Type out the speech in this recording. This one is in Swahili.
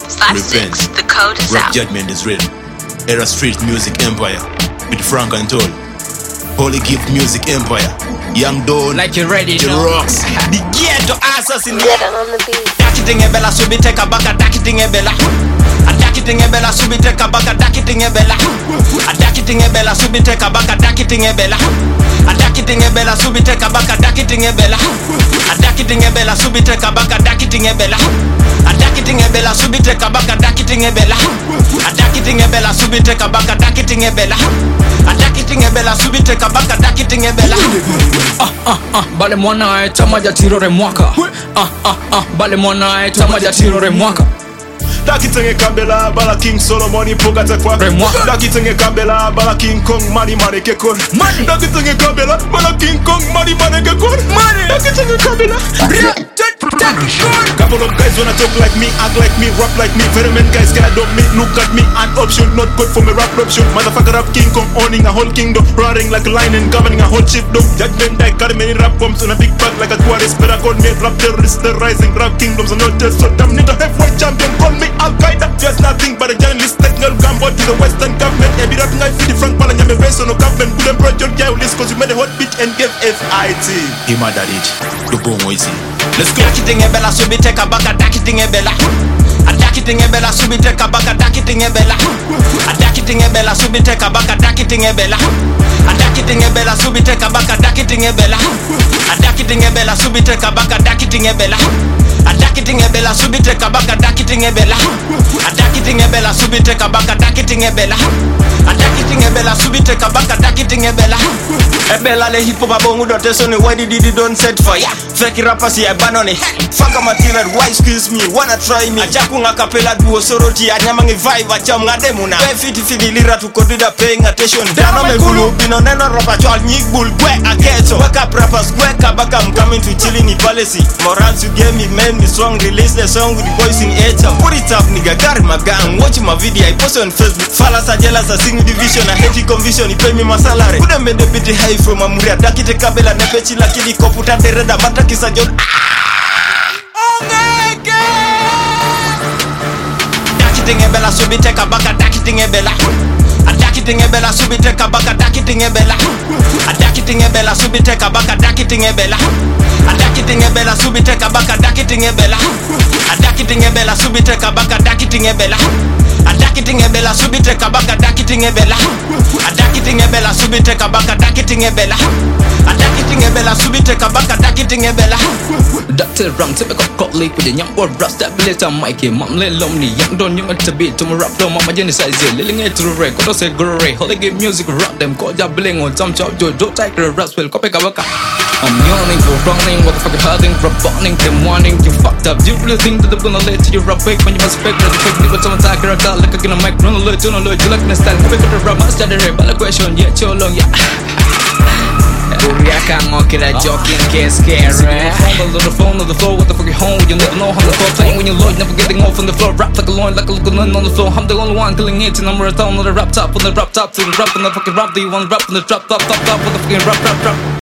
56, the code is Rap out. judgment is written. Era Street Music Empire with Frank and Toll. Holy Gift Music Empire. Young Dawn. Like you ready, The no? Rocks. The ghetto assassin. Get on the beat. Dakiting ebela subi teka baka dakiting ebela. Dakiting ebela subi teka baka dakiting ebela. Dakiting ebela subi teka baka dakiting ebela. Dakiting ebela subi teka baka dakiting ebela. Dakiting ebela subi teka baka dakiting ebela. Dakiting ebela subi teka baka dakiting ebela. Dakiting ebela subi teka baka dakiting ebela. Dakiting ebela subi teka baka dakiting ebela. Bale mwana tamaja tiro re mwaka. Bale mwana tamaja tiro re mwaka. Dakitenge kabela bala King Solomon ipogata kwa Dakitenge kabela bala King Kong money kekon Dakitenge kabela bala King Kong money kekon Dakitenge kabela Couple of guys wanna talk like me, act like me, rap like me. Very many guys can't adopt me, look at me. An option not good for me rap option. Motherfucker rap King Kong owning a whole kingdom, roaring like a lion and governing a whole chiefdom. Judgment I carry many rap bombs on a big bag like a tourist. But I call me rap terrorist, terrorizing rap kingdoms and not just so damn need a heavyweight champion. Call me Al-Qaeda, just nothing but a journalist. Technical gamble to the Western government. Every rapping I feel the Frank Palanya me race on no government. Good and project jail list cause you made a hot bitch and gave FIT. He mad at it, the boom easy. Let's go. Dakiting ebela subi teka baka dakiting ebela. Dakiting ebela subi teka baka dakiting ebela. Dakiting ebela subi teka baka dakiting ebela. Dakiting ebela subi teka baka dakiting ebela. Dakiting ebela subi teka baka dakiting ebela. Dakiting ebela subi teka baka dakiting ebela. Dakiting ebela subi teka baka dakiting ebela. Dakiting ebela subi teka baka dakiting ebela. Ebela le hip hop abongu dote so ni why did don't set fire. Fake rappers ya banone. Fuck material why excuse me wanna try me. Ajakunga kapela duo soroti anyamangi vibe acham ngademuna. We fiti lira to consider paying attention. Dano me gulu bino neno rapa chwal nyik bull gwe aketo. Wake up rappers gwe kabaka I'm coming to chilling in policy. Morals you gave me man me strong release the song with the boys in H. Put it up nigga carry my gun watch my video I post on Facebook. Falas are jealous I sing division I hate conviction he pay me my salary. Kuda me the bit high from Amuria. Dakite kabela nepechi lakini koputa dereda matakisa jon. Dakiting ebela subi teka baka dakiting ebela. Dakiting ebela subi teka baka dakiting ebela. Dakiting ebela subi teka baka dakiting ebela. Dakiting ebela subi teka baka dakiting ebela. Dakiting ebela subi teka baka dakiting ebela. Dakiting ebela subi teka baka dakiting ebela. Dakiting ebela subi teka baka dakiting ebela. Dakiting ebela subi teka baka dakiting ebela. Dr. Ram typical colleague with the young boy rust that billet on Mikey. Mom let lonely young don't young to beat to my rap to mama genocide lilling it to the red. Go say go ray. Holy give music rap them call ya bling on some chop joy don't take the rap will copy kabaka. I'm yawning for running, what the fuck hurting, rap burning, them warning, you fucked up. You really think that I'm gonna let you rap fake when you must fake the fake people someone talk like a gonna make run alert, you know, you like the style, copy the rap, master the rap, but the question, yeah, so long, yeah. Kuriaka monkey that joking can't scare on the phone on the floor with the fucking home you never know how the floor playing when you're low never getting off on the floor rap like a loin like a little nun on the floor I'm the only one killing it and I'm a on the rap top on the rap top to the rap on the fucking rap do you want to rap on the drop top with the fucking rap